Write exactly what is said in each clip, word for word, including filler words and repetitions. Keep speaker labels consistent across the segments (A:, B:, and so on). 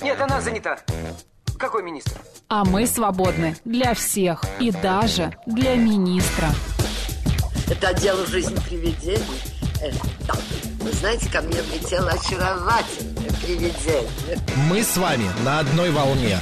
A: Нет, она занята. Какой министр?
B: А мы свободны для всех и даже для министра.
C: Это дело жизни привидений. Э, да. Вы знаете, ко мне влетело очаровательное привидение.
D: Мы с вами на одной волне.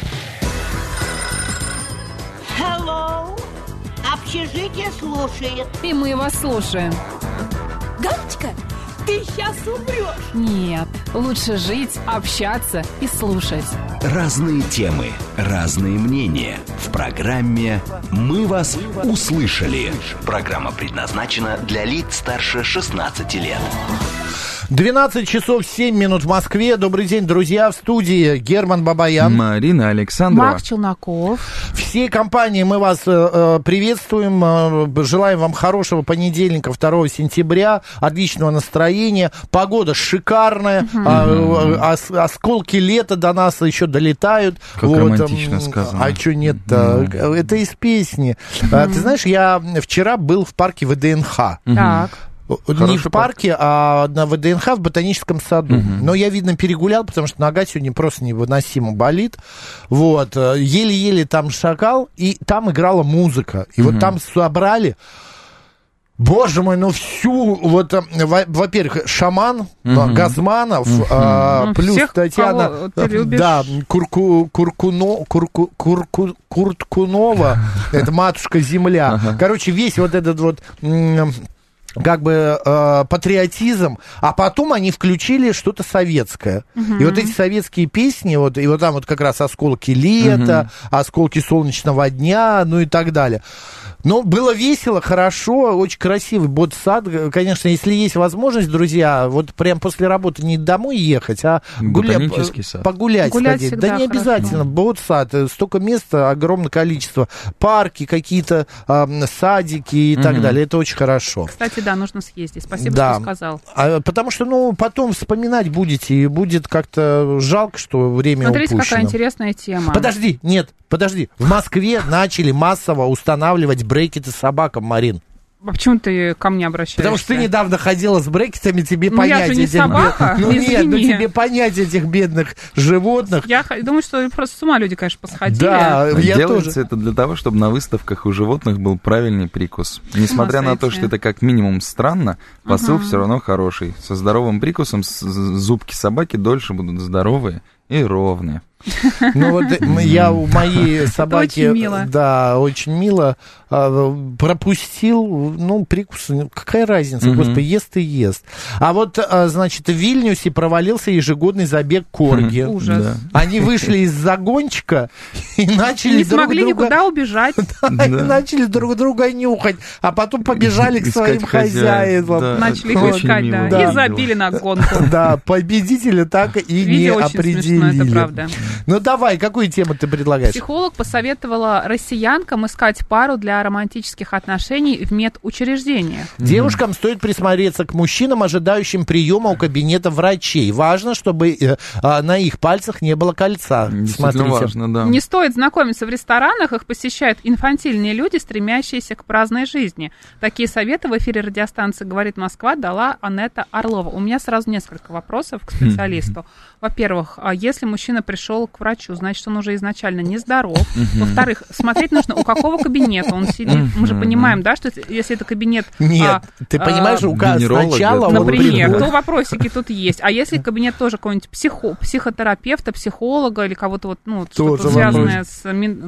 E: Hello. Общежитие слушает.
B: И мы вас слушаем.
E: Галочка, ты сейчас умрешь.
B: Нет, лучше жить, общаться и слушать.
F: Разные темы, разные мнения. В программе «Мы вас услышали». Программа предназначена для лиц старше шестнадцати лет.
D: двенадцать часов семь минут в Москве. Добрый день, друзья. В студии Герман Бабаян,
G: Марина Александрова,
B: Марк Челноков.
D: Всей компанией мы вас э, приветствуем. Э, желаем вам хорошего понедельника, второго сентября. Отличного настроения. Погода шикарная. Mm-hmm. А, а, осколки лета до нас еще долетают.
G: Как
D: вот,
G: романтично сказано.
D: А что нет-то? Mm-hmm. Это из песни. Mm-hmm. Ты знаешь, я вчера был в парке ВДНХ.
G: Mm-hmm.
B: Так.
D: Не
G: Хороший
D: в парке, парк. а на ВДНХ в ботаническом саду. Угу. Но я, видно, перегулял, потому что нога сегодня просто невыносимо болит. Вот. Еле-еле там шагал, и там играла музыка. И угу. вот там собрали... Боже мой, ну всю, вот, во-первых, Шаман, uh-huh. Газманов, uh-huh. а, плюс всех, Татьяна, да, Курку, Куркуно, Курку, Курку, Курткунова, это матушка земля. Uh-huh. Короче, весь вот этот вот... как бы э, патриотизм, а потом они включили что-то советское. Uh-huh. И вот эти советские песни, вот, и вот там вот как раз «Осколки лета», uh-huh. «Осколки солнечного дня», ну и так далее. Но было весело, хорошо, очень красивый ботсад. Конечно, если есть возможность, друзья, вот прям после работы не домой ехать, а гуля... погулять
B: Гулять
D: сходить. Да не
B: хорошо.
D: обязательно, ботсад, столько места, огромное количество, парки, какие-то э, садики и uh-huh. так далее, это очень хорошо.
B: Кстати, да, нужно съездить, спасибо,
D: да.
B: что сказал.
D: А, потому что, ну, потом вспоминать будете, и будет как-то жалко, что время
B: Смотрите,
D: упущено.
B: какая интересная тема.
D: Подожди, нет, подожди. В Москве начали массово устанавливать брекеты собакам, Марин.
B: А почему ты ко мне обращаешься?
D: Потому что ты недавно ходила с брекетами, тебе
B: ну,
D: понять
B: я же не
D: этих...
B: собака,
D: Ну
B: извини.
D: нет, ну тебе понять этих бедных животных.
B: Я думаю, что просто с ума люди, конечно, посходили.
D: Да, я
G: Делается
D: тоже.
G: это для того, чтобы на выставках у животных был правильный прикус. Несмотря на то, что это как минимум странно, посыл uh-huh. все равно хороший. Со здоровым прикусом зубки собаки дольше будут здоровые и ровные.
D: Ну вот я у моей собаки,
B: очень мило.
D: Да, очень мило, пропустил, ну, прикус, какая разница, mm-hmm. господи, ест и ест. А вот, значит, в Вильнюсе провалился ежегодный забег корги.
B: Mm-hmm. Ужас. Да.
D: Они вышли из загончика и начали
B: не
D: друг
B: смогли
D: друга...
B: никуда убежать.
D: Да, да. И начали друг друга нюхать, а потом побежали к своим хозяевам.
G: Да,
B: начали их искать, да, да, и забили на гонку.
D: Да, победителя так и не определили. Смешно, это правда. Ну давай, какую тему ты предлагаешь?
B: Психолог посоветовала россиянкам искать пару для романтических отношений в медучреждениях.
D: Девушкам mm-hmm. стоит присмотреться к мужчинам, ожидающим приема у кабинета врачей. Важно, чтобы э, э, на их пальцах не было кольца. Смотрите.
G: Важно, да.
B: Не стоит знакомиться в ресторанах, их посещают инфантильные люди, стремящиеся к праздной жизни. Такие советы в эфире радиостанции «Говорит Москва» дала Анетта Орлова. У меня сразу несколько вопросов к специалисту. Mm-hmm. Во-первых, если мужчина пришел к врачу, значит, он уже изначально нездоров. Uh-huh. Во-вторых, смотреть нужно, у какого кабинета он сидит. Uh-huh. Мы же понимаем, да, что если это кабинет...
D: Нет,
B: а,
D: ты понимаешь, у а, сначала...
B: Например, то вопросики тут есть. А если кабинет тоже какого-нибудь психо, психотерапевта, психолога или кого-то вот, ну, тоже что-то связанное с,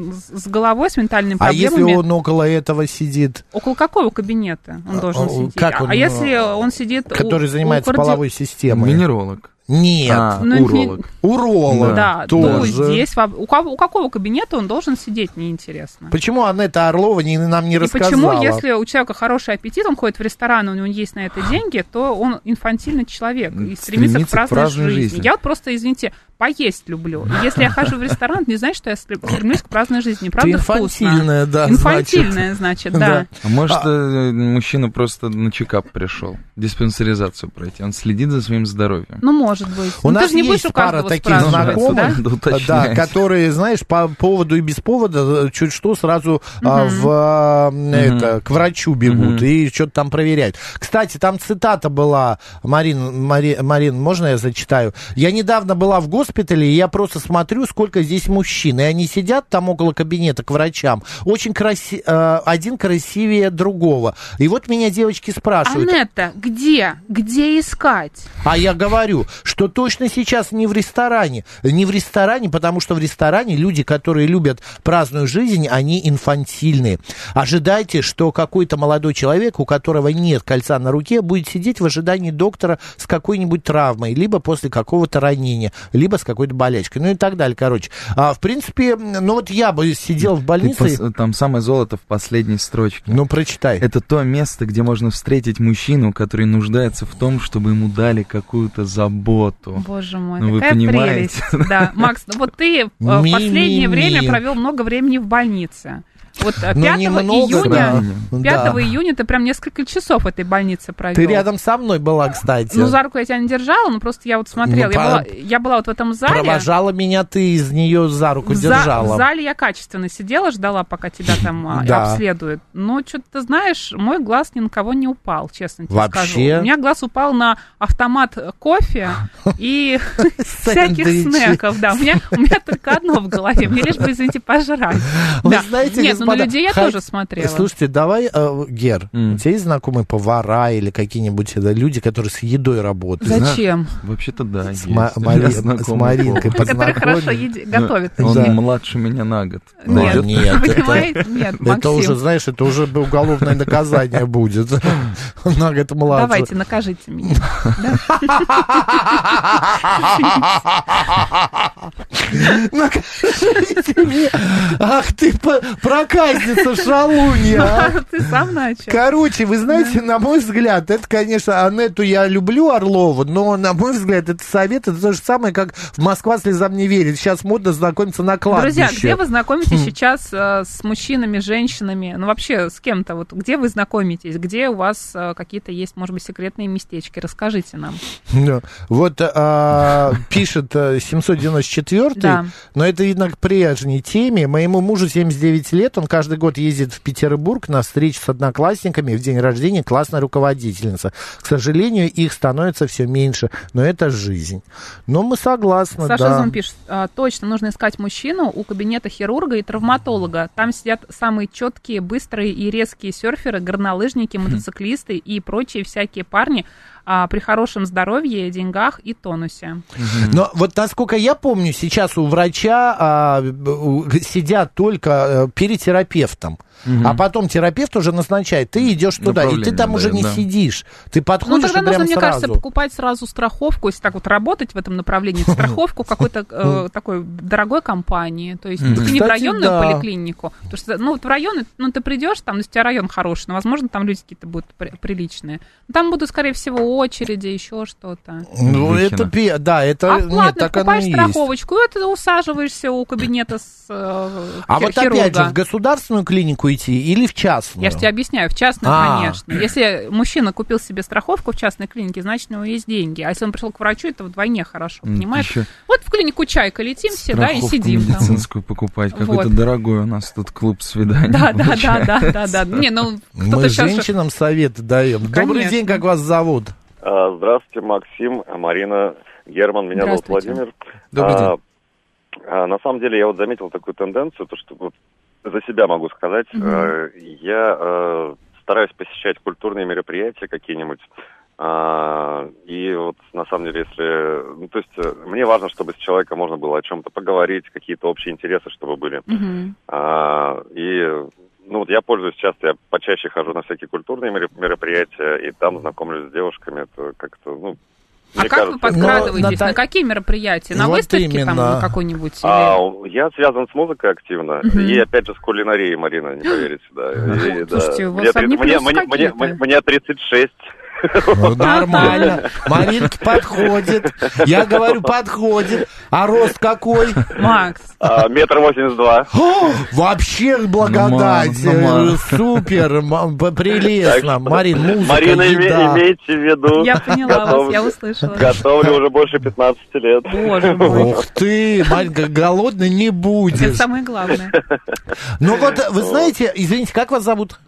B: с головой, с ментальными проблемами...
D: А если он около этого сидит?
B: Около какого кабинета он должен а, сидеть?
D: Как он,
B: а если он сидит...
D: Который
B: у,
D: занимается
B: у
D: половой системой?
G: Венеролог.
D: Нет,
G: а,
B: ну,
G: уролог.
B: Не...
D: Уролог,
B: да,
D: тоже.
B: То здесь, у, кого, у какого кабинета он должен сидеть, мне интересно.
D: Почему Анетта Орлова не, нам не
B: и
D: рассказала?
B: Почему, если у человека хороший аппетит, он ходит в ресторан, у него есть на это деньги, то он инфантильный человек и стремится, стремится к праздной, к праздной жизни. жизни. Я вот просто, извините, поесть люблю. И если я хожу в ресторан, не значит, что я стремлюсь к праздной жизни. Правда,
D: ты инфантильная,
B: вкусно.
D: Да,
B: инфантильная, значит, да. да.
G: А может, а... мужчина просто на чекап пришел, диспансеризацию пройти, он следит за своим здоровьем.
B: Ну, может быть.
D: У
B: ну,
D: нас есть пара таких знакомых, да? Да, которые, знаешь, по поводу и без повода, чуть что, сразу uh-huh. а, в, uh-huh. это, к врачу бегут uh-huh. и что-то там проверяют. Кстати, там цитата была, Марин, Мари, Марин, можно я зачитаю? Я недавно была в госпитале, госпитале, и я просто смотрю, сколько здесь мужчин. И они сидят там около кабинета к врачам. Очень краси... Один красивее другого. И вот меня девочки спрашивают.
B: Анетта, где? Где искать?
D: А я говорю, что точно сейчас не в ресторане. Не в ресторане, потому что в ресторане люди, которые любят праздную жизнь, они инфантильные. Ожидайте, что какой-то молодой человек, у которого нет кольца на руке, будет сидеть в ожидании доктора с какой-нибудь травмой, либо после какого-то ранения, либо с какой-то болячкой, ну и так далее, короче. А, в принципе, ну вот я бы сидел в больнице...
G: Пос... Там самое золото в последней строчке.
D: Ну, прочитай.
G: Это то место, где можно встретить мужчину, который нуждается в том, чтобы ему дали какую-то заботу.
B: Боже мой,
G: ну,
B: какая
G: вы понимаете?
B: прелесть. Да, Макс, ну вот ты в последнее время провел много времени в больнице. Вот пятого июня, пятого июня ты прям несколько часов в этой больнице провел.
D: Ты рядом со мной была, кстати.
B: Ну, за руку я тебя не держала, но просто я вот смотрела. Ну, я, по... была, я была вот в этом зале.
D: Провожала меня, ты из нее за руку
B: в
D: держала.
B: За... В зале я качественно сидела, ждала, пока тебя там да. обследуют. Но что-то, ты знаешь, мой глаз ни на кого не упал, честно тебе
D: Вообще?
B: скажу. У меня глаз упал на автомат кофе и всяких снеков. Да, у меня только одно в голове. Мне лишь бы, извините, пожрать.
D: Вы знаете,
B: нет, ну на людей я тоже смотрела.
D: Слушайте, давай, э, Гер, mm. у тебя есть знакомые повара или какие-нибудь да, люди, которые с едой работают?
B: Зачем?
G: Вообще-то да.
D: С, ма- Мари... с Маринкой познакомились.
B: Которые хорошо еди... готовят.
G: Он
D: да.
G: младше меня на год.
B: Нет,
D: нет,
B: понимаете? Нет, Максим.
D: Это уже, знаешь, это уже уголовное наказание будет. На год младше.
B: Давайте, накажите меня.
D: Накажите меня. Ах ты проказница, шалунья.
B: Ты сам начал.
D: Короче, вы знаете, на мой взгляд, это, конечно, Анетту я люблю, Орлову, но, на мой взгляд, это совет, это то же самое, как в Москва слезам не верит. Сейчас модно знакомиться на кладбище.
B: Друзья, где вы знакомитесь сейчас э, с мужчинами, женщинами, ну, вообще с кем-то, вот, где вы знакомитесь, где у вас э, какие-то есть, может быть, секретные местечки, расскажите нам.
D: Вот э, пишет семьсот девяносто четвёртый, да. Но это, видно, к прежней теме. Моему мужу семьдесят девять лет, он каждый год ездит в Петербург на встречу с одноклассниками, в день рождения классная руководительница. К сожалению, их становится все меньше, но это жизнь. Но мы согласны,
B: Саша
D: да.
B: Зум пишет, точно нужно искать мужчину у кабинета хирурга и травматолога. Там сидят самые четкие, быстрые и резкие серферы, горнолыжники, мотоциклисты и прочие всякие парни, а, при хорошем здоровье, деньгах и тонусе.
D: Но вот насколько я помню, сейчас у врача а, сидят только а, перед терапевтом. Угу. А потом терапевт уже назначает, ты идешь туда, и ты там да, уже не да. сидишь. Ты подходишь
B: ну, тогда
D: и прям
B: нужно, мне
D: сразу.
B: кажется, покупать сразу страховку, если так вот работать в этом направлении, страховку какой-то э, такой дорогой компании. То есть не в районную поликлинику. Потому что, ну, вот в районы, ну, ты придешь, там, если у тебя район хороший, но, возможно, там люди какие-то будут приличные. Там будут, скорее всего, очереди, еще что-то.
D: Ну, это, да, это...
B: А платно покупаешь
D: нет,
B: страховочку, и ты усаживаешься у кабинета с э,
D: А
B: хир-
D: вот опять же, в государственную клинику идти или в частную?
B: Я же тебе объясняю, в частную,
D: А.
B: конечно. Если мужчина купил себе страховку в частной клинике, значит, у него есть деньги. А если он пришел к врачу, это вдвойне хорошо, понимаешь? Еще вот в клинику «Чайка» летим все, да, и сидим
G: медицинскую
B: там.
G: покупать. Какой-то вот. Дорогой у нас тут клуб свиданий.
B: Да, да, да, да, да, да. Не, ну,
D: мы женщинам же... советы даем. Конечно. Добрый день, как вас зовут?
H: Здравствуйте, Максим, Марина, Герман, меня зовут Владимир.
G: Добрый день.
H: А, на самом деле я вот заметил такую тенденцию, то что вот за себя могу сказать, mm-hmm. э, я э, стараюсь посещать культурные мероприятия какие-нибудь, э, и вот на самом деле, если, ну то есть э, мне важно, чтобы с человеком можно было о чем-то поговорить, какие-то общие интересы, чтобы были, mm-hmm. э, и ну вот я пользуюсь часто, я почаще хожу на всякие культурные мероприятия, и там знакомлюсь с девушками, это как-то, ну.
B: А
H: Мне
B: как
H: кажется,
B: вы подкрадываетесь?
D: но,
B: на какие мероприятия? На
D: вот
B: выставке
D: именно.
B: там какой-нибудь?
H: А,
B: или...
H: Я связан с музыкой активно. Uh-huh. И опять же с кулинарией, Марина, не поверите. Да. И,
B: Слушайте,
H: да.
B: у вас одни плюсы
H: мне, мне, мне, мне тридцать шесть.
D: Ну, нормально. Маринке подходит. Я говорю, подходит. А рост какой?
B: Макс.
H: А, метр восемьдесят два.
D: О, вообще благодать.
G: Ну, ну,
D: супер, м- прелестно. Марин, музыка,
H: Марина,
D: еда.
H: имейте в виду.
B: Я поняла
H: готов,
B: вас, я услышала.
H: Готовлю уже больше пятнадцати лет.
B: Боже мой.
D: Ух ты, Маринка, голодной не будешь.
B: Это самое главное.
D: Ну вот, вы знаете, извините, как вас зовут?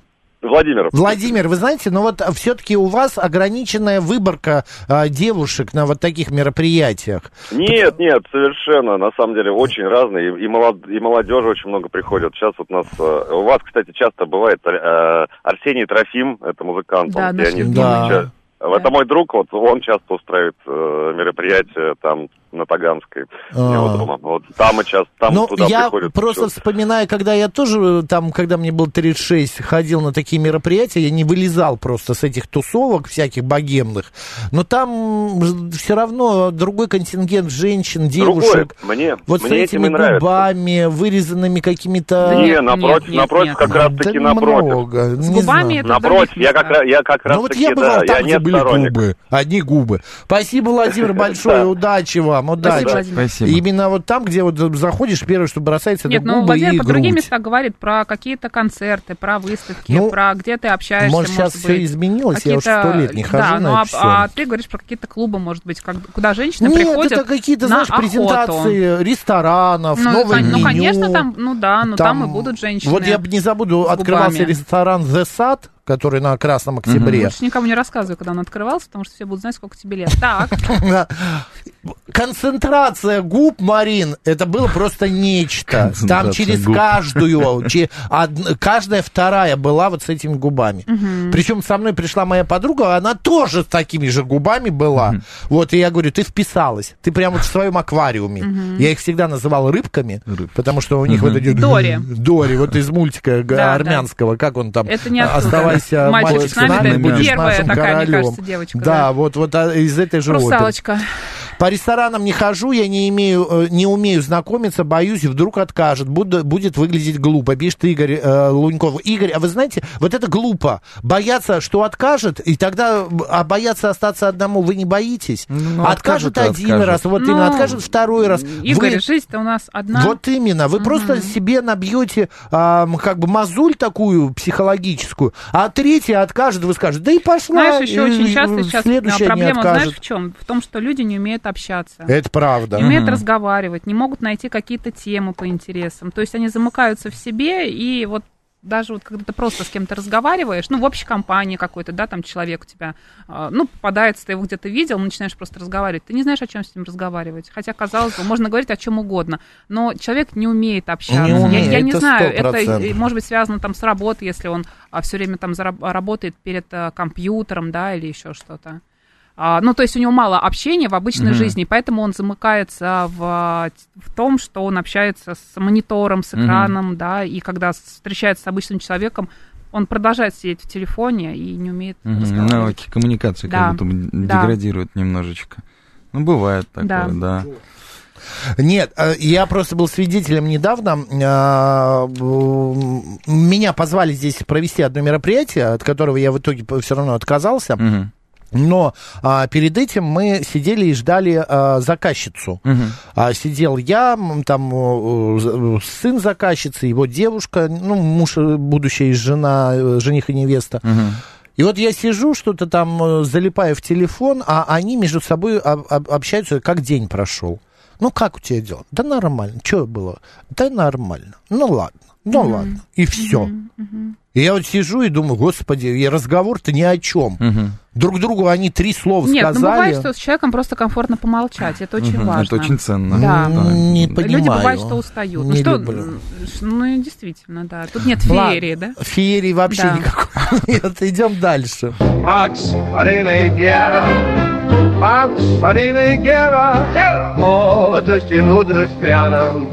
H: Владимир.
D: Владимир, вы знаете, но вот все-таки у вас ограниченная выборка а, девушек на вот таких мероприятиях.
H: Нет, нет, совершенно, на самом деле, очень разные, и, молод, и молодежи очень много приходят. Сейчас вот у нас, у вас, кстати, часто бывает э, Арсений Трофим, это музыкант,
B: да,
H: он пианист.
D: Да.
H: Да. Это мой друг, вот он часто устраивает э, мероприятия там на Таганской, у него дома. Вот там и часто, там
D: ну,
H: туда
D: я
H: приходят.
D: просто вспоминаю, когда я тоже, там, когда мне было тридцать шесть, ходил на такие мероприятия, я не вылезал просто с этих тусовок всяких богемных, но там все равно другой контингент женщин, девушек.
H: Другой. Мне,
D: вот
H: мне
D: с этими губами, нравится. Вырезанными какими-то...
H: Да нет, напротив, нет, напротив нет, как нет. раз-таки да напротив.
D: Много,
B: с губами это
H: напротив, я как, я как раз
D: ну, вот я бывал
H: да,
D: там, где были губы, одни губы. Спасибо, Владимир, большое, удачи вам. Удачи.
G: Спасибо.
D: Именно вот там, где вот заходишь, первое, что бросается,
B: Нет,
D: это
B: ну,
D: губы
B: Владимир
D: и
B: по
D: грудь.
B: другим местам говорит про какие-то концерты, про выставки,
D: ну,
B: про где ты общаешься,
D: может, сейчас
B: может
D: все
B: быть,
D: изменилось, я уже сто лет не хожу
B: да,
D: на
B: ну,
D: это
B: а,
D: все.
B: а ты говоришь про какие-то клубы, может быть, как, куда женщины
D: Нет,
B: приходят
D: это какие-то,
B: на
D: знаешь,
B: охоту.
D: презентации ресторанов,
B: ну,
D: новое
B: ну,
D: меню.
B: конечно, там, ну да, ну там, там и будут женщины.
D: Вот я не забуду, открывался
B: губами.
D: Ресторан The Sad, который на Красном Октябре.
B: Лучше никому не рассказывай, когда он открывался, потому что все будут знать, сколько тебе лет. Так.
D: Концентрация губ, Марин, это было просто нечто. Там через губ. каждую, че, од, каждая вторая была вот с этими губами. Угу. Причем со мной пришла моя подруга, она тоже с такими же губами была. Угу. Вот, и я говорю, ты вписалась, ты прямо вот в своем аквариуме. Угу. Я их всегда называл рыбками, Рыб. потому что у них угу. вот эти...
B: Дори.
D: Дори, вот из мультика да, армянского, да. Как он там...
B: Это не
D: оставайся
B: мальчик с нами,
D: будешь
B: первая
D: нашим
B: такая,
D: королем.
B: Мне кажется, девочка.
D: Да,
B: да.
D: вот, вот из этой же
B: Русалочка.
D: оперы. По ресторанам не хожу, я не, имею, не умею знакомиться, боюсь, вдруг откажет, буду, будет выглядеть глупо, пишет Игорь э, Луньков. Игорь, а вы знаете, вот это глупо, бояться, что откажет, и тогда, а бояться остаться одному вы не боитесь? Ну, откажет, откажет один откажет. раз, вот
B: ну,
D: именно, откажет второй раз.
B: Игорь,
D: вы...
B: жизнь-то у нас одна.
D: Вот именно, вы угу. просто себе набьете а, как бы мозоль такую психологическую, а третья откажет, вы скажете, да и пошла.
B: Знаешь, еще
D: и,
B: очень часто сейчас проблема, знаешь, в чем? В том, что люди не умеют общаться.
D: Это правда.
B: Не умеют
D: угу.
B: разговаривать, не могут найти какие-то темы по интересам. То есть они замыкаются в себе, и вот даже вот когда ты просто с кем-то разговариваешь, ну, в общей компании какой-то, да, там человек у тебя, э, ну, попадается, ты его где-то видел, начинаешь просто разговаривать, ты не знаешь, о чем с ним разговаривать. Хотя, казалось бы, можно говорить о чем угодно, но человек не умеет общаться.
D: Не умеет,
B: я я не знаю,
D: сто процентов.
B: Это может быть связано там с работой, если он а, все время там зараб- работает перед а, компьютером, да, или еще что-то. А, ну, то есть у него мало общения в обычной mm-hmm. жизни, поэтому он замыкается в, в том, что он общается с монитором, с экраном, mm-hmm. да, и когда встречается с обычным человеком, он продолжает сидеть в телефоне и не умеет mm-hmm. разговаривать.
G: Навыки коммуникации да. как будто да. деградируют немножечко. Ну, бывает такое, да. да.
D: Нет, я просто был свидетелем недавно. Меня позвали здесь провести одно мероприятие, от которого я в итоге все равно отказался. Mm-hmm. Но а, перед этим мы сидели и ждали а, заказчицу. Uh-huh. А, сидел я, там а, сын заказчицы, его девушка, ну, муж, будущая жена, жених и невеста. Uh-huh. И вот я сижу, что-то там залипаю в телефон, а они между собой об, об, общаются, как день прошел. Ну, как у тебя дела? Да нормально. Что было? Да нормально. Ну, ладно. Ну, uh-huh. ладно. И все. Uh-huh. Uh-huh. И я вот сижу и думаю, господи, и разговор-то ни о чем. Uh-huh. Друг другу они три слова
B: Нет,
D: сказали.
B: Нет, ну бывает, что с человеком просто комфортно помолчать, это очень uh-huh. важно.
G: Это очень ценно.
B: Да.
D: Не понимаю.
B: Люди бывает, что устают.
D: Не
B: ну, что,
D: люблю.
B: ну, действительно, да. Тут нет феерии,
D: Ладно.
B: Да?
D: Феерии вообще
B: да.
D: никакой нет. Идем дальше.
I: Макс, молодости, мудрость пряном.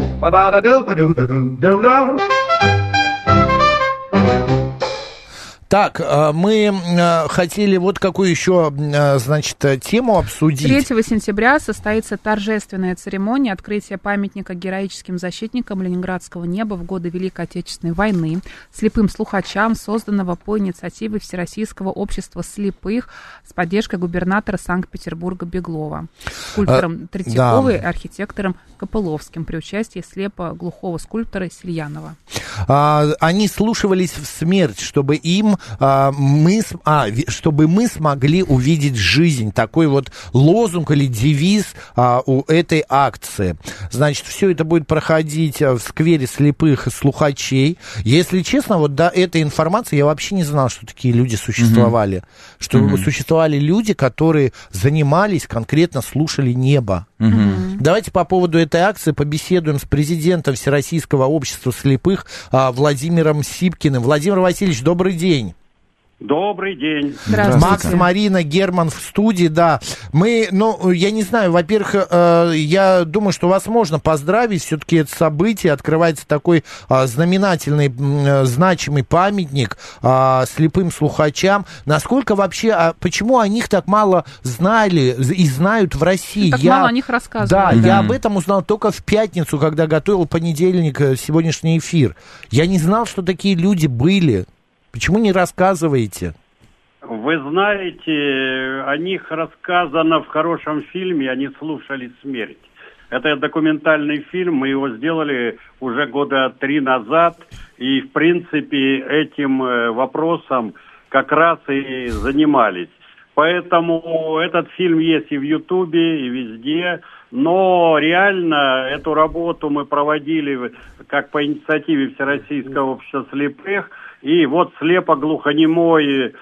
D: Так, мы хотели вот какую еще, значит, тему обсудить.
B: третьего сентября состоится торжественная церемония открытия памятника героическим защитникам Ленинградского неба в годы Великой Отечественной войны, слепым слухачам, созданного по инициативе Всероссийского общества слепых с поддержкой губернатора Санкт-Петербурга Беглова, скульптором а, Третьяковой да. и архитектором Копыловским при участии слепо-глухого скульптора Сельянова.
D: А, они слушались в смерть, чтобы им а, мы, а, чтобы мы смогли увидеть жизнь. Такой вот лозунг или девиз а, у этой акции. Значит, все это будет проходить в сквере слепых слухачей. Если честно, вот до этой информации я вообще не знал, что такие люди существовали. Mm-hmm. Что mm-hmm. существовали люди, которые занимались, конкретно слушали небо. Mm-hmm. Давайте по поводу этой акции побеседуем с президентом Всероссийского общества слепых а, Владимиром Сипкиным. Владимир Васильевич, добрый день.
J: Добрый день.
D: Макс, Марина, Герман в студии, да. Мы, ну, я не знаю, во-первых, э, я думаю, что вас можно поздравить, все-таки это событие, открывается такой э, знаменательный, э, значимый памятник э, слепым слухачам. Насколько вообще, а почему о них так мало знали и знают в России?
B: Так
D: я,
B: мало о них рассказывали.
D: Да, да, я об этом узнал только в пятницу, когда готовил понедельник, сегодняшний эфир. Я не знал, что такие люди были. Почему не рассказываете?
J: Вы знаете, о них рассказано в хорошем фильме «Они слушали смерть». Это документальный фильм, мы его сделали уже года три назад, и, в принципе, этим вопросом как раз и занимались. Поэтому этот фильм есть и в Ютубе, и везде, но реально эту работу мы проводили как по инициативе Всероссийского общества слепых. И вот слепо-глухонемой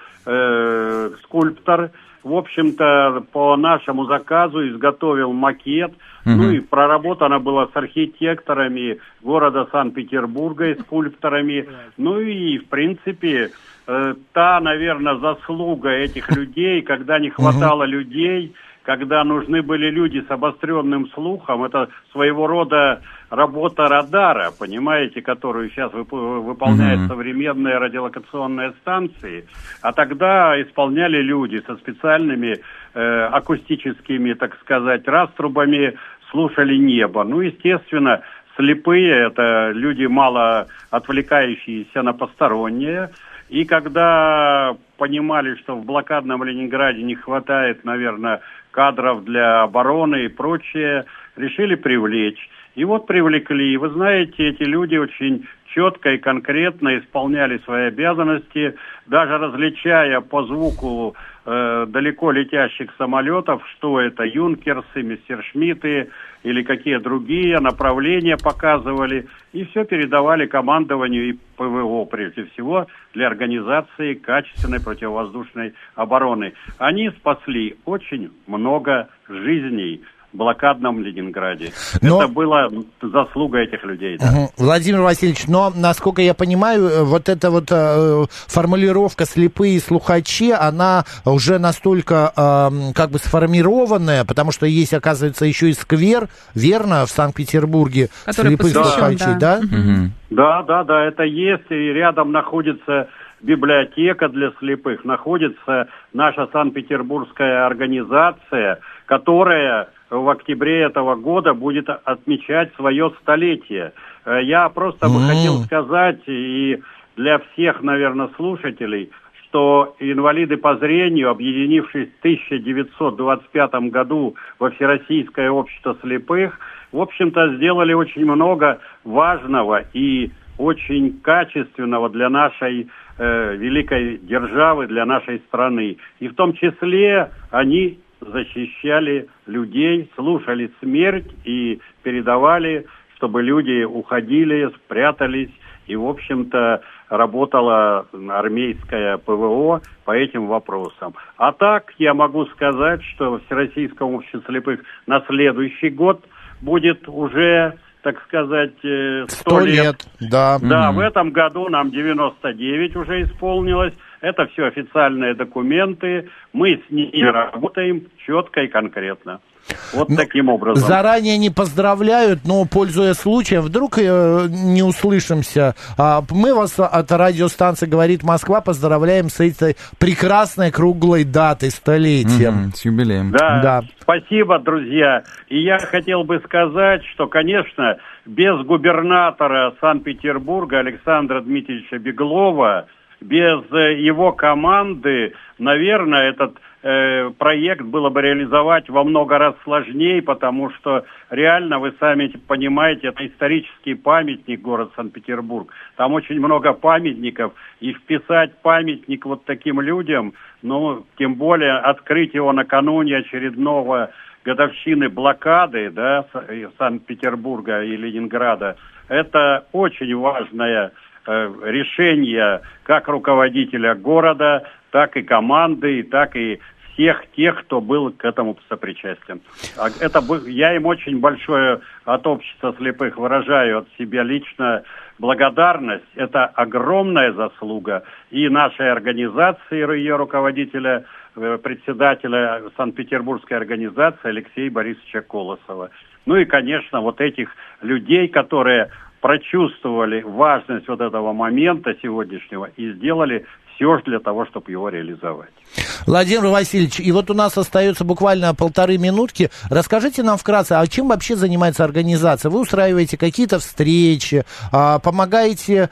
J: э, скульптор, в общем-то, по нашему заказу изготовил макет. Mm-hmm. Ну и проработано было с архитекторами города Санкт-Петербурга и скульпторами. Ну и, в принципе, э, та, наверное, заслуга этих людей, когда не хватало mm-hmm. людей, когда нужны были люди с обостренным слухом, это своего рода работа радара, понимаете, которую сейчас вып- выполняют mm-hmm. современные радиолокационные станции, а тогда исполняли люди со специальными э, акустическими, так сказать, раструбами, слушали небо. Ну, естественно, слепые — это люди, мало отвлекающиеся на постороннее. И когда понимали, что в блокадном Ленинграде не хватает, наверное, кадров для обороны и прочее, решили привлечь. И вот привлекли. Вы знаете, эти люди очень четко и конкретно исполняли свои обязанности, даже различая по звуку э, далеко летящих самолетов, что это юнкерсы, мессершмитты или какие другие направления показывали, и все передавали командованию и ПВО, прежде всего, для организации качественной противовоздушной обороны. Они спасли очень много жизней в блокадном Ленинграде. Но... Это была заслуга этих людей. Да.
D: Угу. Владимир Васильевич, но, насколько я понимаю, вот эта вот э, формулировка «слепые слухачи», она уже настолько э, как бы сформированная, потому что есть, оказывается, еще и сквер, верно, в Санкт-Петербурге слепых слухачей, да?
J: Да. Угу. да, да, да, это есть, и рядом находится библиотека для слепых, находится наша санкт-петербургская организация, которая в октябре этого года будет отмечать свое столетие. Я просто mm-hmm. бы хотел сказать и для всех, наверное, слушателей, что инвалиды по зрению, объединившись в тысяча девятьсот двадцать пятом году во Всероссийское общество слепых, в общем-то, сделали очень много важного и очень качественного для нашей э, великой державы, для нашей страны. И в том числе они защищали людей, слушали смерть и передавали, чтобы люди уходили, спрятались. И, в общем-то, работала армейская ПВО по этим вопросам. А так, я могу сказать, что в Всероссийском обществе слепых на следующий год будет уже, так сказать, сто лет. лет.
D: Да,
J: да mm-hmm. в этом году нам девяносто девять уже исполнилось. Это все официальные документы. Мы с ними работаем четко и конкретно. Вот ну, таким образом.
D: Заранее не поздравляют, но, пользуясь случаем, вдруг э, не услышимся. А, мы вас от радиостанции «Говорит Москва» поздравляем с этой прекрасной круглой датой, столетием.
G: Mm-hmm, с юбилеем.
J: Да, да, спасибо, друзья. И я хотел бы сказать, что, конечно, без губернатора Санкт-Петербурга Александра Дмитриевича Беглова, без его команды, наверное, этот э, проект было бы реализовать во много раз сложнее, потому что реально, вы сами понимаете, это исторический памятник, город Санкт-Петербург. Там очень много памятников, и вписать памятник вот таким людям, ну, тем более открыть его накануне очередного годовщины блокады, да, Санкт-Петербурга и Ленинграда, это очень важное э, решение как руководителя города, так и команды, так и всех тех, кто был к этому сопричастен. Это, я им очень большое от общества слепых выражаю от себя лично благодарность. Это огромная заслуга и нашей организации, ее руководителя, председателя Санкт-Петербургской организации Алексея Борисовича Колосова. Ну и, конечно, вот этих людей, которые прочувствовали важность вот этого момента сегодняшнего и сделали все для того, чтобы его реализовать.
D: Владимир Васильевич, и вот у нас остается буквально полторы минутки. Расскажите нам вкратце, а чем вообще занимается организация? Вы устраиваете какие-то встречи, помогаете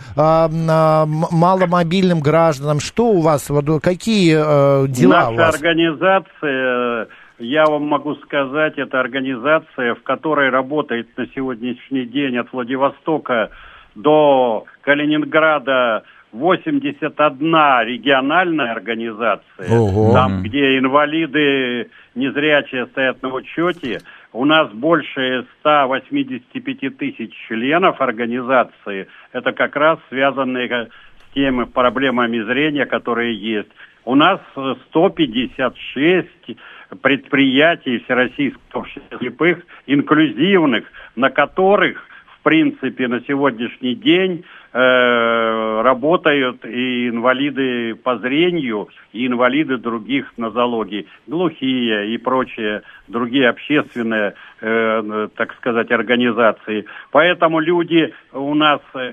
D: маломобильным гражданам? Что у вас, какие дела
J: у вас?
D: Наша
J: организация, я вам могу сказать, это организация, в которой работает на сегодняшний день от Владивостока до Калининграда восемьдесят одна региональная организация. Ого. Там, где инвалиды незрячие стоят на учете. У нас больше ста восьмидесяти пяти тысяч членов организации. Это как раз связанные с теми проблемами зрения, которые есть. У нас сто пятьдесят шесть предприятий Всероссийского общества слепых, инклюзивных, на которых, в принципе, на сегодняшний день э, работают и инвалиды по зрению, и инвалиды других нозологий, глухие и прочие другие общественные, э, так сказать, организации. Поэтому люди у нас э,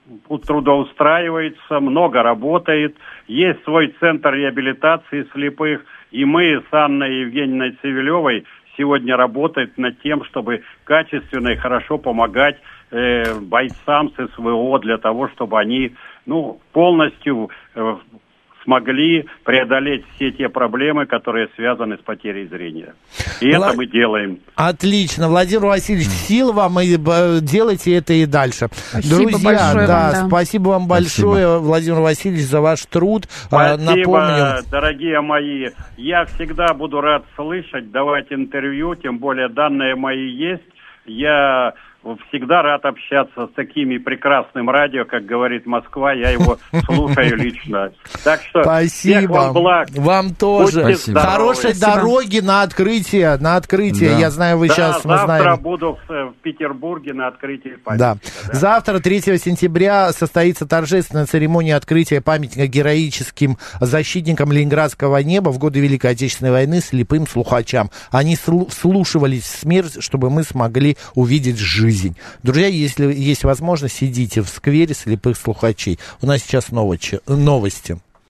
J: трудоустраиваются, много работает, есть свой центр реабилитации слепых, и мы с Анной Евгеньевной Цивилевой сегодня работаем над тем, чтобы качественно и хорошо помогать э, бойцам с СВО для того, чтобы они ну, полностью э, смогли преодолеть все те проблемы, которые связаны с потерей зрения. И Влад... это мы делаем.
D: Отлично. Владимир Васильевич, сил вам, и делайте это и дальше.
B: Спасибо
D: Друзья,
B: большое
D: да,
B: вам, да.
D: спасибо вам большое, спасибо. Владимир Васильевич, за ваш труд.
J: Спасибо,
D: Напомню...
J: дорогие мои. Я всегда буду рад слышать, давать интервью, тем более данные мои есть. Я... всегда рад общаться с такими прекрасным радио, как говорит Москва, я его слушаю лично. Так что
D: спасибо.
J: Всех вам благ.
D: Вам тоже. Хорошей дороги на открытие, на открытие. Да. Я знаю, вы
J: да,
D: сейчас мы
J: завтра
D: знаем.
J: буду в, в Петербурге на открытии памятника.
D: Да.
J: Да.
D: Завтра, третьего сентября, состоится торжественная церемония открытия памятника героическим защитникам Ленинградского неба в годы Великой Отечественной войны слепым слухачам. Они вслушивались в смерть, чтобы мы смогли увидеть жизнь. Друзья, если есть возможность, сидите в сквере слепых слухачей. У нас сейчас новости.